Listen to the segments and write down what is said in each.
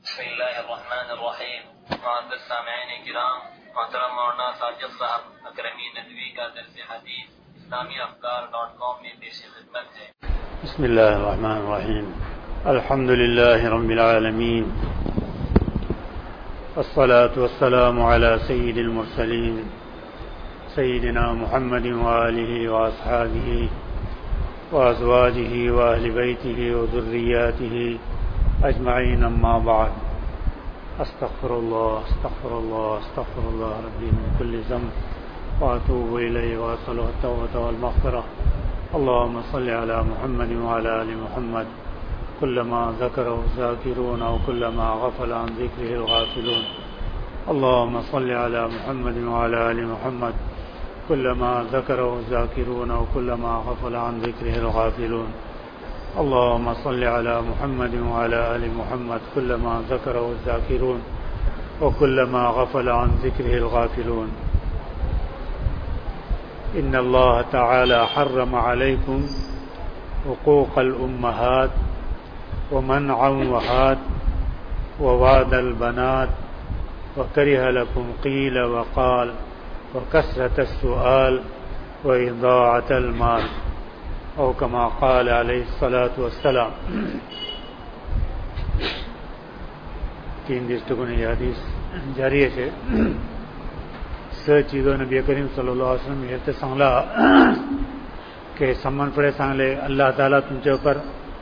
بسم اللہ الرحمن الرحیم. معزز سامعین کرام، محترم مولانا ساجد صاحب اکرمی ندوی کا درس حدیث اسلامیافکار.com میں پیش خدمت ہے. بسم اللہ الرحمن الرحیم. الحمد للہ رب العالمین، والصلاة والسلام علی سید المرسلین سیدنا محمد وآلہ وأصحابہ وأزواجہ وأہل بیتہ وذریاتہ اجمعین. اما بعد، استغفر اللہ ربی من کل ذنب واتوب الیہ واسأل التوبة والمغفرة. اللهم صل على محمد وعلى آل محمد كلما ذكره الذاكرون او كلما غفل عن ذكره الغافلون. اللهم صل على محمد وعلى آل محمد كلما ذكره الذاكرون او كلما غفل عن ذكره الغافلون. اللهم صل على محمد وعلى آل محمد كلما ذكره الذاكرون وكلما غفل عن ذكره الغافلون. إن الله تعالى حرم عليكم حقوق الأمهات ومنع الأمهات ووعد البنات وكره لكم قيل وقال وكثرة السؤال وإضاعة المال او كما قال علیہ الصلاۃ والسلام. 3 دستگون یہ حدیث جاری ہے س چیزوں نبی کریم صلی اللہ علیہ وسلم یہ سنگلا کہ سمن پڑے سانگلے اللہ تعالیٰ تم کے اوپر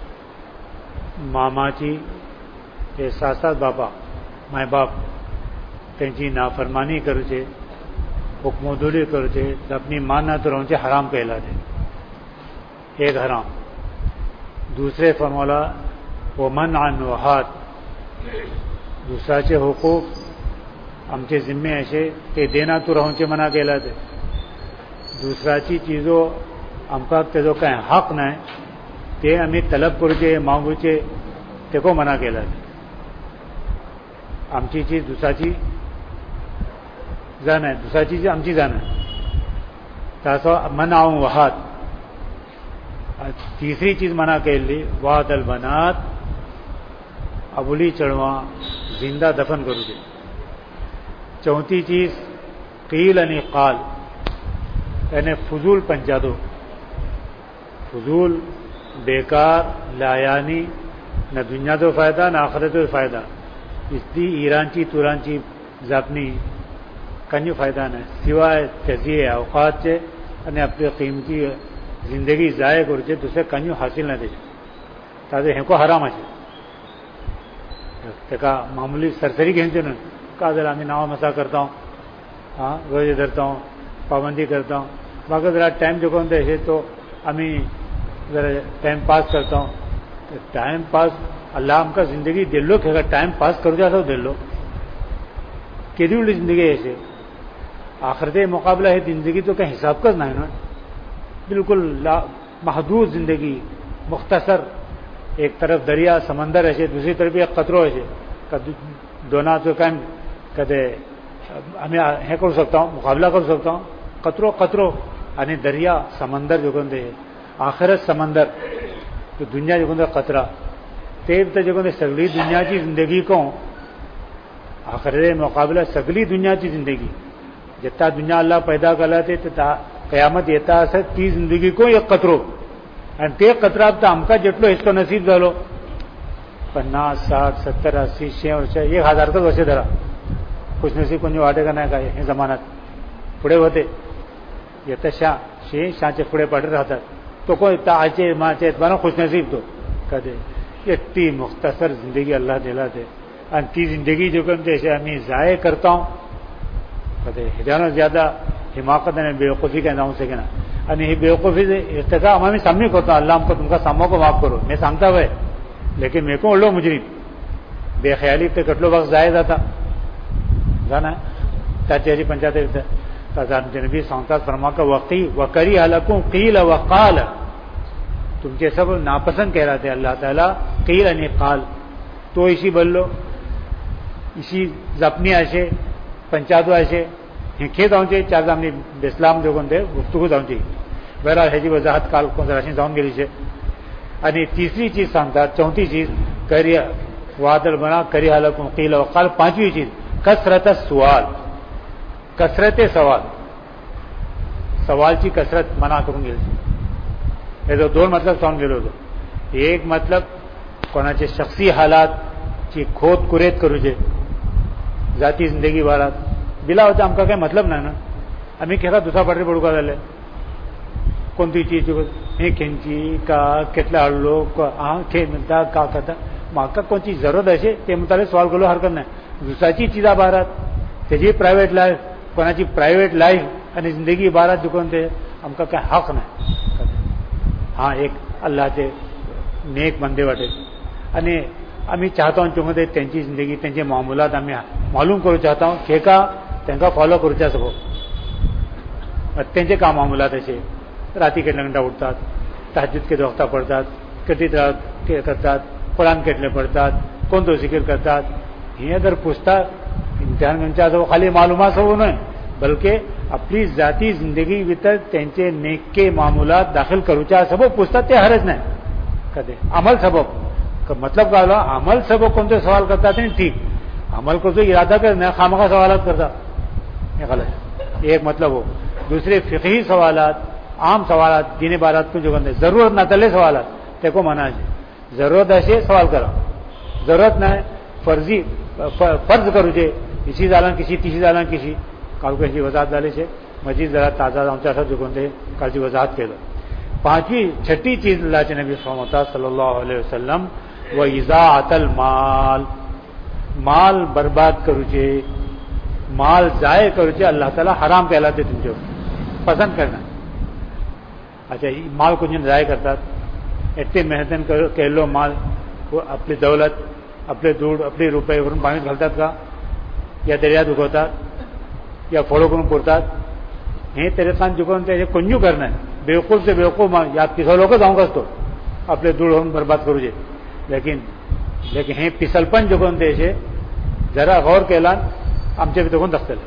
ماما چی کے ساتھ ساتھ باپا مائی باپ تینچی نافرمانی کرو چھے، حکم و دولی کرو چھے، اپنی ماننا تو رہوں چھے حرام کہلا دے. ایک حرام. دوسرے فرمولا وہ منع النوحات، دوسرا چے حقوق ہم چے ذمے ایسے کہ دینا تو رہوں چے منع کہلا دے. دوسرا چیزوں ہم کا تیزو کہیں حق نہ ہے تے ہمیں طلب کر چے مانگو چے تے کو منع کہلا دے. ہم چیز دوسرا چیز جانا ہے، دوسرا چیز ہم چیز جانا ہے تاسو منع وحات. تیسری چیز منع کہ لی وعد البنات، ابولی چڑھواں زندہ دفن کرو دے. چوتھی چیز قیل یعنی قال، یعنی فضول پنچا دو، فضول بیکار لایانی، نہ دنیا تو فائدہ نہ آخرت تو فائدہ. اس دی ایرانچی تورانچی زپنی کنجو فائدہ نہ سوائے تجزیے اوقات سے یعنی اپنی قیمتی زندگی ضائع کرتے دوسرے کنجو حاصل نہ دے تازہ ہیں کو حرام ہے. معمولی سرسری کھینچو نا کہا ذرا میں ناؤ مسا کرتا ہوں، ہاں روزے دھرتا ہوں، پابندی کرتا ہوں، باقی ذرا ٹائم جو کون دے تو ہمیں ذرا ٹائم پاس کرتا ہوں. ٹائم پاس اللہ ہم کا زندگی دل لو کہ اگر ٹائم پاس کر جاتا ہو دل لو کہ زندگی ایسے آخرت مقابلہ ہے زندگی تو کہیں حساب کرنا ہے نا. بالکل محدود زندگی، مختصر. ایک طرف دریا سمندر ہے، دوسری طرف ایک قطروں ہے. دونوں تو کہیں کہتے ہمیں ہے کر سکتا ہوں، مقابلہ کر سکتا ہوں. قطروں یعنی دریا سمندر جو کہتے ہیں، آخرت سمندر تو دنیا جو کہتے قطرہ تیب تو جو کہتے سگلی دنیا کی زندگی کو آخرت مقابلہ سگلی دنیا کی زندگی جتا دنیا اللہ پیدا کر لاتے تو قیامت یہ تی زندگی کو ایک قطرو تے قطرہ تو ہم کا جٹلو اس کو نصیب ڈالو 50 60 70 80 1000 تک ویسے دھرا کچھ نصیب کو جو آٹے کا نہ یہ ضمانت پڑے ہوتے یہ تو شانچے پڑے پڑ رہتا تو کوئی آچے ماں چے اتبارہ خوش نصیب تو کہتے یہ تی مختصر زندگی اللہ دلاتے اور تی زندگی جو کہ جیسے ہمیں ضائع کرتا ہوں کہتے ہزاروں زیادہ حماقت نے بیوقوفی کا نام سے کہنا یعنی بیوقوفی سے ارتقا ہمیں سامنے ہوتا اللہ ہم کو تم کا ساموں کو معاف کرو میں سامتا ہوئے لیکن میرے کو اڑو مجرم بے خیالی پہ کٹلو وقت ضائع تھا جانا چاچی پنچایت نبی سانتا فرما کا وقی وکری حلقوں قیل وقال تم کے سب ناپسند کہہ رہا تھے اللہ تعالیٰ قیل یعنی قال تو اسی بول لو اسی زپنی ایسے پنچایتوں ایسے کھیت آؤں چاہیے چار دام اسلام جو کون تھے گفتگو آؤں چاہیے بہرحال ہے جی وضاحت کال کون سا راشن جاؤں کے لیے. یعنی تیسری چیز سامتا چوتھی چیز کہہ وعد البنا کری حلقم قیل وقال. پانچویں چیز کثرت السوال, کثرت سوال, سوال چی کثرت منع کروں گی. یہ تو دو مطلب سون گے. ایک مطلب کوणाचे شخصی حالات چی کھود کریت کرو جے ذاتی زندگی بارات بلا ہوتا ہم کا کیا مطلب نہ نا. ہمیں کہا دوسرا پڑھے پڑھو کا دلے کوणتی چیز کھینچی کا کتلا ہڑلو کھے ملتا کا کرتا ماکا کون چیز ضرورت ہے تے متعلق سوال کرو ہر کرنا ہے. دوسراچی چیز بارات تجھی پرائیویٹ لائف کوणाची پرائیویٹ لائف आणि زندگی بارات جو کون تے ہم کا کیا حق نہ. ہاں ایک اللہ کے نیک بندے وٹے आणि आम्ही चाहता हूँ त्यांची जिंदगी त्यांचे मामूलात आम्ही मालूम करू चाहता हूँ हे का त्यांना फॉलो करूच्या सगो. त्यांचे का मामूलात असे रात्री केटले घंटा उठतात, तहज्जुद के वक्ता पडतात, किती करतात, कुरान केटले पडतात, कोणतो जिकिर करतात. हे जर पुस्तक इम्तिहान घंटा खाली मालूमात हो नाही बल्कि आपली जाती जिंदगी भीतर त्यांचे नेके मामूलात दाखल करूच्या सबब पुस्तक ते हरज नाही कदे अमल सबब. मतलब का अमल सबब कोणते सवाल करतात नाही ठीक, अमल को जो इरादा कर नाही खामखा सवालात करतात हे गलत. एक मतलब हो. दूसरे फिqही सवालात आम सवालात दीन बारात को जो बंदे जरूरत ना तले सवालात देखो मना है. जरूरत ऐसे सवाल करा, जरूरत ना फर्जी फर्ज करू जे इसी जालन किसी तीसरी जालन किसी काल को ऐसी वजाहत झाली छे मजीद जरा ताजा आमच्या जो बंदे कालची वजाहत केलं. पांचवी छठी चीज अल्लाहचे नबी सल्लल्लाहु अलैहि वसल्लम व इजाअतल माल, माल बर्बाद करूचे, माल जाय करूचे अल्लाह ताला हराम केला ते तुमचे पसंद करना. अच्छा माल को जिन जाय करतात इतने मेहनत केलो माल आपली दौलत आपले दूध आपले रुपये वरून पाण्यात घालतात का या दर्यात उगवतात या फळो करून पुरतात. हे तरीकान जुकून ते कंजू करणं बेवकूफ से बेवकूफ या पिसा लोक जाऊन असतो आपले दूध होऊन बर्बाद करूचे. लेकिन हे पिसलपण जुकून ते जरा गौर केला आमच्या भितर कोण दखतले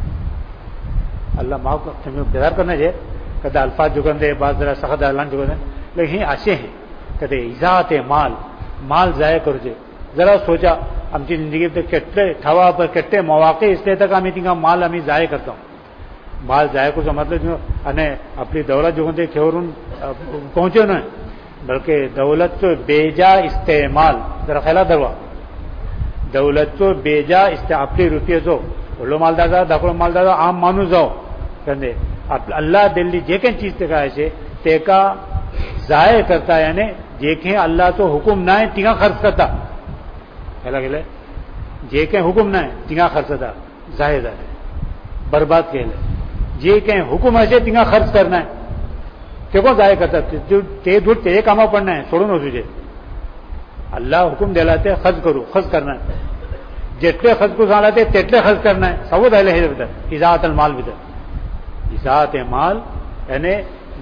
अल्लाह माफ तुम्ही बेजार करण्याचे कदा अल्फाज जुकून दे बाज जरा सखत अल्लाह जुकून लेकिन हे असे हे कदे इजात माल माल जाय करूचे. जरा सोचा आमची जिंदगी केटले ठवा पर केटे मौवाके इसलिए तक आम्ही तिंगा माल आम्ही जाय करतो. माल जाय को मतलब અને આપણી દौलत जो होते खेवरून पहुंचे न बल्कि दौलत तो बेजा इस्तेमाल जरा ख्याला दरवा दौलत तो बेजा आपली रुपये जो ओलो मालदार दाखलो मालदार आम माणूस जाओ कंदे अल्लाह दिल्ली जे काही चीज ते काय ते का जाय करता याने जे काही अल्लाह तो हुकुम नाही तिंगा खर्च करता ह्याला गेले जे काही हुकुम नाही तिंगा खर्च करता जाय जाय बर्बाद केले. जे काही हुकुम असे तिंगा खर्च करणार ते कोण जाय करतात ते दूध ते कामा पण नाही सोडून होतो जे अल्लाह हुकुम दिला ते खर्च करणार जेटले खर्च को झाला ते तेटले खर्च करणार सवत आले हे भीतर इजात माल भीतर इजात माल यानी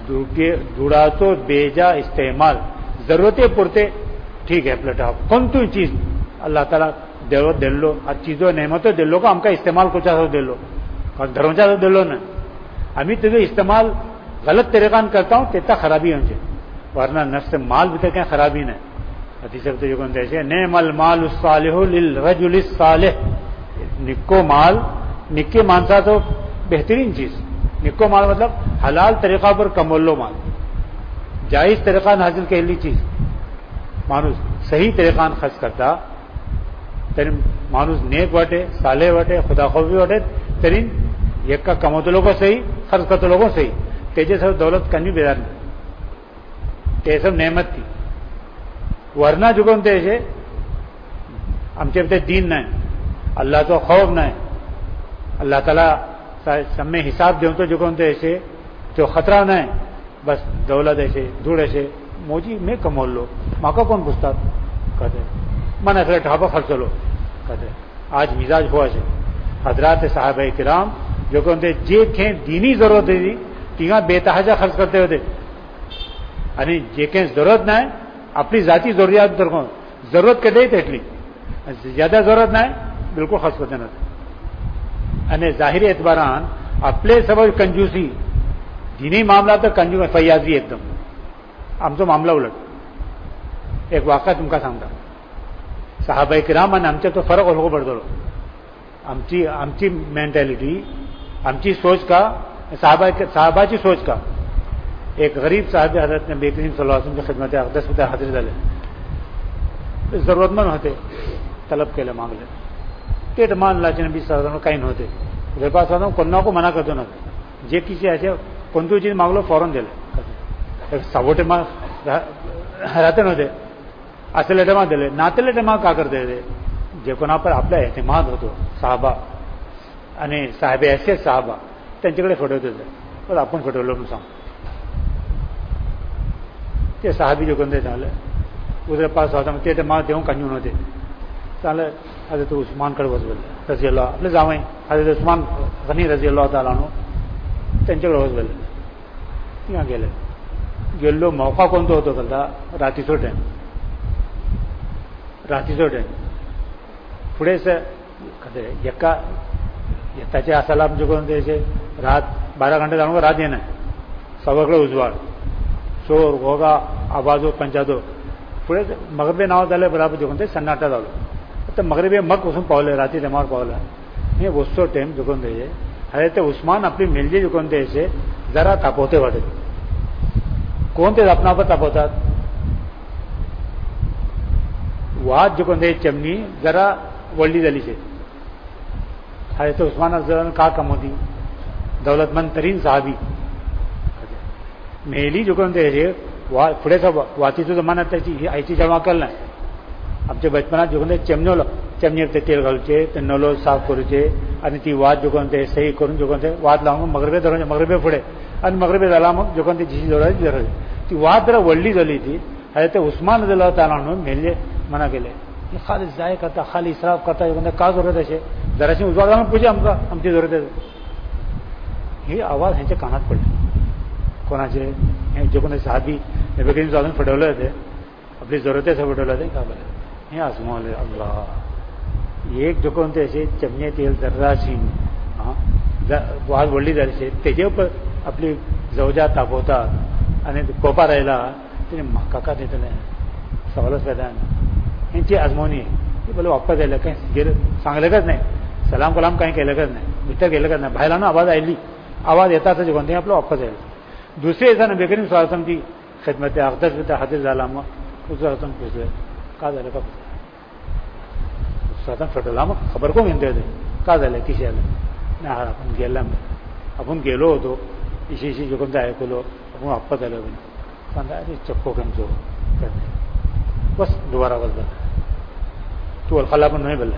दुडाचो बेजा इस्तेमाल जरूरते पुरते ठीक है प्लेटा कोणती चीज अल्लाह ताला देलो दिल्लो आ चीजों नेमतो दिल्लो का हमका इस्तेमाल कुछ दिल्लो धर्मचा दिल्लो ना आम्ही तुझे इस्तेमाल गलत तरीका करता हूँ तेता खराबी हमसे वरना नफ्स माल भी तो क्या खराबी नहीं. अतिशय तो जो ऐसे नेमल माल सालिहु लिल रजुल सालिह निक्को माल निक्के मानसा तो बेहतरीन चीज निक्को माल मतलब हलाल तरीका पर कमोल्लो माल जायज तरीका हासिल केली चीज माणूस सही तरीका खर्च करता तरी माणूस नेक वाटे साले वाटे खुदाखोफी वाटे तरी एक का कमवतो लोगों सही खर्च करतो लोगों सही तेजे सब दौलत कहीं बेजार नहीं ते सब नेमत थी वरना जुगोन ते आमचे भितर दीन नाही अल्लाह तो खौफ नाही अल्लाह ताला समय हिसाब देऊन तो जुगोन ते तो खतरा नाही बस दौलत ऐसे धूळ ऐसे मोजी मैं कमवलो माका कोण पुसतात कहते मन असले ठापा खर्चलो कहते आज मिजाज हो असे हजरात साहब किराम जो कहते जे खे दीनी जरूरत है तिंगा बेतहाजा खर्च करते होते आणि जे काही जरूरत नाही आपली जाती जरूरियात तर कोण जरूरत कधी तेटली ज्यादा जरूरत नाही बिलकुल खर्च करते नव्हते. आणि जाहिरी एतबारान आपले सबब कंजूसी दीनी मामला तर कंजूस फैयाजी एकदम आमचा मामला उलट एक वाक्य तुमका सांगता साहबाई किराम आणि आमच्या तो फरक ओळखू पडतो. आमची मेंटॅलिटी, आमची सोच का, साहबाची सोच का. एक गरीब साहबी हजरत नबी करीम सल्लल्लाहु अलैहि वसल्लम की खिदमत अक़दस मध्ये हाजीर झाले. जरूरतमंद होते, तलब केलं, मागले. ते मान अल्लाहचे नबी सल्लल्लाहु अलैहि वसल्लम काही नव्हते. उधर पास आता कोणा को मना करतो ना, जे किसी ऐसे कोणती चीज मागलो फौरन दिलं. एक सावटे माग राहते नव्हते, असलेले टेमा दिले, नातेले टेमा का करते ते. जे कोणापर आपला एतिमाद होतो साहबा आणि साहेबे असे साहबा त्यांच्याकडे फटवते. पण आपण फटवलं म्हणून सांग. ते साहबी जो कोणते चांगलं उद्या पास होता ते टेमा देऊन कांजून होते चांगलं. आता तो उस्मानकडे बसवलं रजिअल्लाह, आपले जावई आता उस्मान गनी रजिअल्लाह ताला नो त्यांच्याकडे बसवलं. तिथं गेलो. मौका कोणतो होतो कळता, रात्रीचो टाइम. पुढेच एका येताचे असायला आमचे कोण त्याचे रात 12 घंटे जाणून रात येणं, सगळीकडे उजवाड, शोर घोगा आवाजो पंचादो. पुढे मगरबे नाव झालं बराबर जो कोणते सन्नाटा झालो. तर मगरबे मग उसून पावलं, रात्री टेमावर पावला. हे वस्तू टाइम जो कोण द्यायचे अरे ते उस्मान आपली मेलजी जो कोण द्यायचे जरा तापवते वाटत. कोणते आपणावर तापवतात, वाद जो कोणते चमनी जरा वळली झाली शे. अरे तो उस्मान जण का कमवती, दौलतमंद तरीन साहबी मेली जो कोणते हे पुढेचा वातीचा जमान्यात त्याची आईची जमा केलं नाही. आमच्या बचपनात जो कोणते चमनीर ते तेल घालूचे, ते नलो साफ करूचे आणि ती वाद जो कोणते सही करून जो कोणते वाद लावून मगरबे धरून मगरबे पुढे आणि मगरबे झाला मग जो कोणते झिशी जोडायची जरा ती वाद जरा वळली झाली. ती अरे ते उस्मान दिला त्याला म्हणून मेले मना केले. खाली जाय करता, खाली इसराफ करता, जो का जरूरत असे जराशी उजवाड जाऊन पूजे आमची जरूरत आहे. हे आवाज ह्यांच्या कानात पडले. कोणाचे जे कोणी साहबी नबी करीम जाऊन फटवले होते, आपली जरूरतेचं फटवलं होते का बरं. हे आजमावले अल्लाह. एक जो कोणते असे चमने तेल जर्राशी वाद वळली जायचे त्याच्यावर आपली जवजा तापवतात आणि कोपा राहिला तिने काका देत नाही सवालच पैदा. यांची आजमावणी आहे. बोले वापस यायला काही गेलं सांगलं नाही, सलाम कलाम काही केलं नाही, भीतर गेलं का नाही, बाहेरला ना आवाज आली, आवाज येताच जे कोणते आपलं वापस यायला. दुसरे येताना नबी करीम सल्लल्लाहु अलैहि वसल्लम ती खिदमत अक़दस हाजीर झाला. मग उसं पुछलं का झालं का स्वतः फटवला. मग खबर कोण घेते होते का झालं किशी आलं नाही. आपण गेला आपण गेलो होतो इशी जो कोणतं ऐकलो आपण वापस आलो सांगा अरे चक्को कंचो बस दोबारा बस झाला. तू ओळखाला पण नाही बोलला,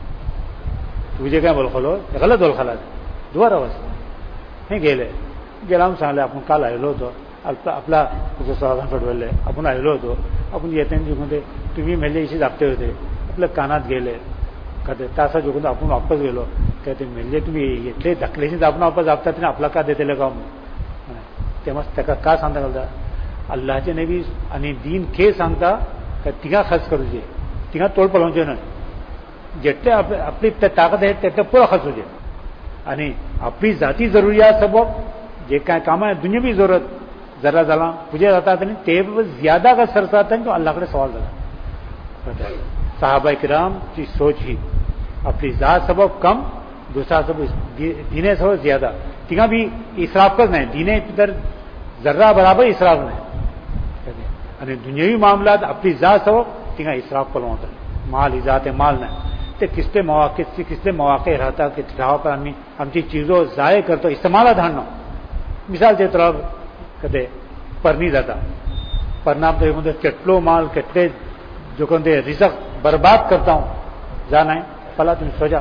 तुझे काय बोलखालो गलत ओळखाला दोबारा बस. हे गेला सांगले आपण काल आलेलो होतो आपला साधन फटवले आपण आलेलो होतो. आपण येते तुम्ही मेले इशी दाबते होते आपल्या कानात गेले कधी तासा जो आपण वापस गेलो काय ते मेले तुम्ही येतले धकलेशी आपण वापस दाबतात आपला का देते का तेव्हा त्याका का सांगता घालता अल्लाहचे नबी आणि दीन खे सांगता का तिघा खर्च करूचे तिघा तोड पळवचे ना जेटले आपली ताकद आहे तेटले पुरा खर्च होते आणि आपली जाती जरुरियात सबब जे काय काम आहे दुनियावी जरूरत जरा झाला पूजे जातात आणि ते ज्यादा का सरतात तो अल्लाहकडे सवाल झाला. साहबा किराम ची सोच ही अपनी जात सबब कम दूसरा सबब दीने सबब ज्यादा तिघा भी इसराफ कर नाही दीने तर जर्रा बराबर इसराफ नाही आणि दुनियावी मामलात आपली जात सबब तिघा इसराफ पलवतात माल ही जात माल नाही ते किसले मौके रहता कि ठराव पर आमची चीजों जाय करतो इस्तेमालात हाणणं. मिसाल देतो कदे परनी जाता परिणाम तो केटलो माल केटले जो कोणते रिजक बर्बाद करता हूं जा नाही फला तुम्ही सोजा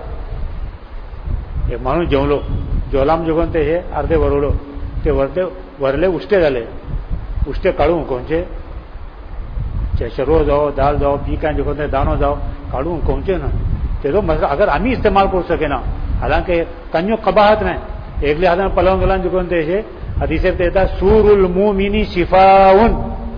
एक माणूस जेवलाम जो कोणते हे अर्धे वरवलो ते वरले उष्टे झाले उष्टे काढून कोणचे शरो जाओ दाल जाओ पी काय जो कोणते दानो जाओ काढून कोणचे ना ते जो मसला अगर आम्ही इस्तेमाल करू सके ना हालांकि कन्यो कबाहत नाही एकले हाताने पलवून गेला जो कोणते हे हदीसेत येतात सूरुल मुमिनी शिफाऊन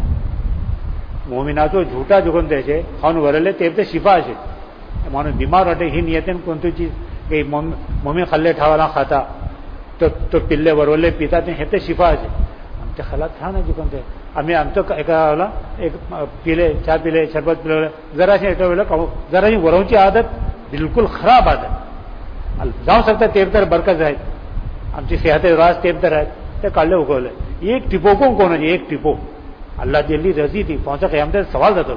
मोमिनाचो झूठा जो कोणते असे खाऊन वरले ते शिफा असे माणूस बिमार वाटे ही नियतेन कोणती चीज काही मोमी खाल्ले ठावाला खाता तो पिल्ले वरवले पितात हे ते शिफा असे ते खाला छान आहे जो कोणते ہم تو ایک پیلے چائے پیلے شربت پیلے ذرا سی ذرا سی ورونچی عادت بالکل خراب عادت جاؤں سکتا تیرتر برکت ہے آمچی صحت راز تیرتر ہے تے کالے اگولے ایک ٹپو کون ہے ایک ٹپو اللہ جلی رضی تھی پہنچا قیامت سوال تھا تو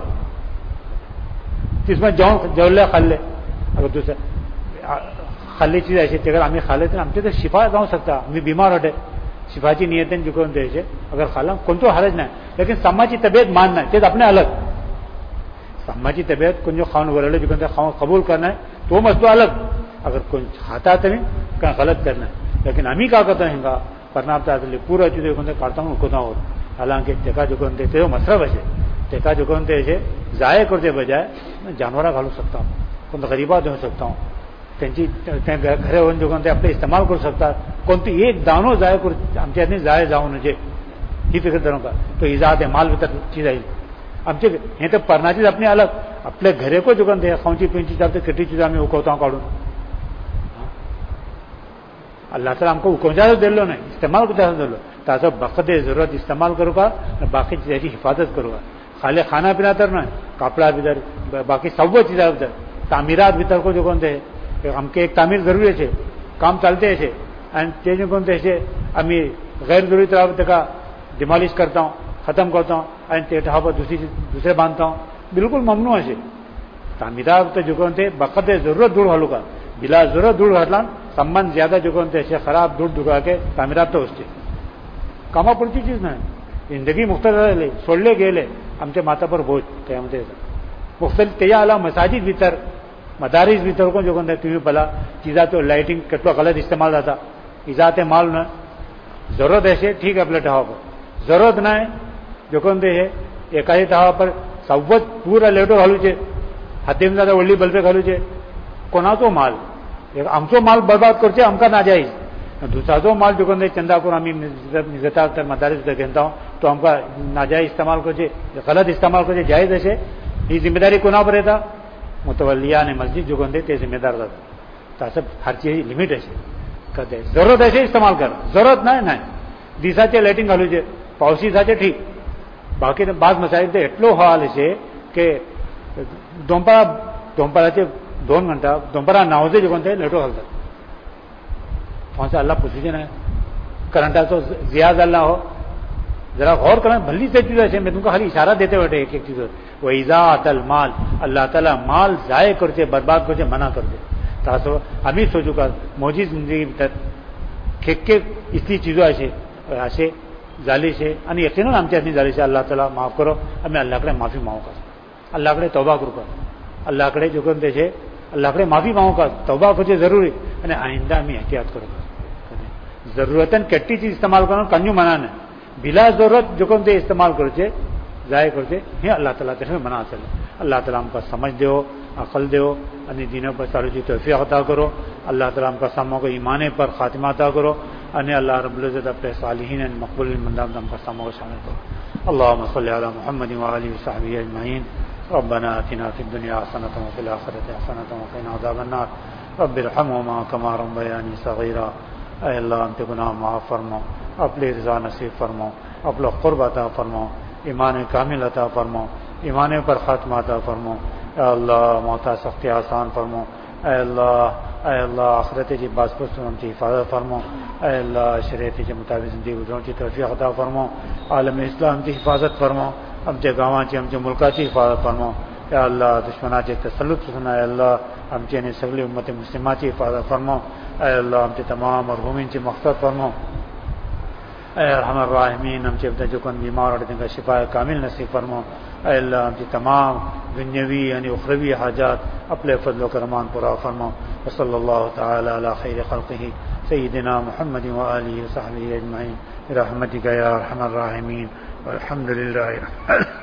اس میں جولے خلے اگر دوسرے خالی چیز ایسی اگر ہمیں کھا لیتے ہم تو شفا جاؤں سکتا ہمیں بیمار ہٹے شفاچی نیتیں جو کون دے اگر کھالا کون تو حرج نہ لیکن سماجی طبیعت ماننا ہے اپنے الگ سماجی طبیعت کون جو خان ورلے جو خان قبول کرنا ہے تو وہ مسئلہ الگ اگر کوئی کھاتا تو نہیں کہیں غلط کرنا ہے لیکن ہم ہی کیا کرتے ہیں گا پرناپتا پورا چیز کاٹتا ہوں رکتا ہوں حالانکہ ٹیکا جو کون دے مصرف ہے ٹیکا جو کون دے ضائع کرتے بجائے میں جانورہ گھالو سکتا ہوں کون غریبات ہو سکتا ہوں گھر جو اپنے استعمال کر سکتا کون تو ایک دانوں ضائع کر ہم چاہتے ہیں ضائع جاؤں مجھے ہی فکر دروں کا تو ایجاد مال بھی تک چیز آئی ہم یہ تو پرنا چیز اپنے الگ اپنے گھرے کو جو کون دے خونچی پینچی چاہتے کٹی چیز ہمیں اکوتا ہوں کاڑوں اللہ تعالیٰ ہم کو کون جا دے لو نہیں استعمال کو جا دے لو تازہ بقد ضرورت استعمال کرو گا باقی چیزیں کی حفاظت کرو گا خالی کھانا پینا تر نہ کپڑا بھی در باقی سب چیزیں ادھر تعمیرات بھی تر کو جو کون دے ہم کے ایک تعمیر ضروری ہے کام چلتے ایسے چیزیں کون سے ایسے ہمیں غیر ضروری طرح کا ڈیمالش کرتا ہوں ختم کرتا ہوں ٹھا پر دوسرے باندھتا ہوں بالکل ممنوع ہے تعمیرات جو کون تھے بقد ضرورت دور ہلو کا بلا ضرورت دور ہٹلا سمبند زیادہ جو کون تھے ایسے خراب دور دکھا کے تعمیرات تو اس سے کما پڑتی چیز نہ زندگی مختلف لے سوڑلے گئے ہم سے ماتا پر بوجھ قیامت مختلف تیا علا مساجد بھیتر مدارس بھیتر کو جو کون تھی بلا چیزا تو لائٹنگ کٹوا غلط استعمال رہتا ایجاد مال نہ ضرورت ایسے ٹھیک ہے اپنے ٹھاوا پر ضرورت نہ ہے جو کون دے ہے ایک ہی ٹھاوا پر سوت پورا لیٹو گھالو چے ہاتھی میں زیادہ اولڈی بل پہ گھالو چے کونا تو مال ہم تو مال برباد کرتے ہم کا ناجائز دوسرا تو مال جو کون چندہ کو ہم مدارس گھنتا ہوں تو ہم کا ناجائز استعمال کرتے غلط استعمال کرتے جائز ایسے یہ ذمہ داری کونا پر رہتا متولیہ نے مسجد جو کون دے ذمہ دار رہتا سب ہر چیز لمٹ ایسے کرتے ضرورت ایسے استعمال کر ضرورت نہ دیسا چے لائٹنگ گھالو چے پاؤسی تھا ٹھیک باقی بعض مسائل ایٹلو حال ہے کہ دوپہر چے 2 گھنٹہ دوپہر ناوزے جو کون لیٹو ہلتا وہاں سے اللہ پوچھیے نا کرنٹا تو زیادہ اللہ ہو ذرا غور کرنا بھلی سے چیز ایسے میں تم کو خالی اشارہ دیتے بیٹھے ایک ایک چیز وہ ایزاۃ المال اللہ تعالیٰ مال ضائع کرتے برباد کرتے منع کرتے تاسو ہمیں سوچو کا موجی زندگی کھیک کے اس لیے چیزوں ایسے ایسے ظالی سے یعنی یقیناً ہم چاہتے ظالی سے اللہ تعالیٰ معاف کرو ہمیں اللہ کڑے معافی مانگو کا اللہ کڑے توبہ کرو کا اللہ کڑے جو کر دے اللہ کڑے معافی مانگو کا توبہ کرتے ضروری یعنی آئندہ ہمیں احتیاط کرو ضرورتاً کٹی چیز استعمال کرنا کنجو منع ہے بلا ضرورت جو کون دے استعمال کرتے ضائع کرتے ہیں اللہ تعالیٰ تیرے میں منع چلے اللہ تعالیٰ ہم کا سمجھ دو عقل دو یعنی دینوں پر سارے چیز توفیق عطا کرو اللہ تعالیٰ ہم کا ساموں کو ایمان پر خاتمہ عطا کرو یعنی اللہ رب العزت اپنے صالحین مقبول المندام ہم کا ساموں کو شامل کرو اللہم صلی علی محمد وآلہ وصحبہ اجمعین ربنا آتنا فی الدنیا حسنۃ وفی الآخرۃ حسنۃ وقنا عذاب النار رب ارحمہما کما ربیانی صغیرا اے اللہ ہم تے گناہ معاف فرماؤ اپنے رضا نصیب فرماؤ اپنا قرب عطا فرماؤ ایمان کامل عطا فرماؤ ایمان پر خاتمہ عطا فرماؤ اے اللہ موتا سختی آسان فرماؤ اے اللہ آخرت جی باس پر ہم کی حفاظت فرماؤ اے اللہ شریعت کے مطابق زندگی گزروں کی توفیق عطا فرماؤ عالم اسلام کی حفاظت فرماؤ ہم کے گاواں چی ہم کے ملکا کی حفاظت فرماؤ اے اللہ دشمنا کے تسلط سنا اے اللہ ہم کے نے سگلی امت مسلمہ کی حفاظت فرماؤ اے اللہ ہم کے تمام مرحومین کی مغفرت فرماؤ اے ارحم الراحمین ہم چیز جو کن بیمار اور کا شفا کامل نصیب فرماؤ اے اللہ ہم کی تمام دنیاوی یعنی اخروی حاجات اپنے فضل و کرمان پورا فرماؤ وصلی اللہ تعالی علی خیر خلقہ سیدنا محمد وآلہ وصحبہ اجمعین برحمتک یا ارحم الراحمین والحمد للہ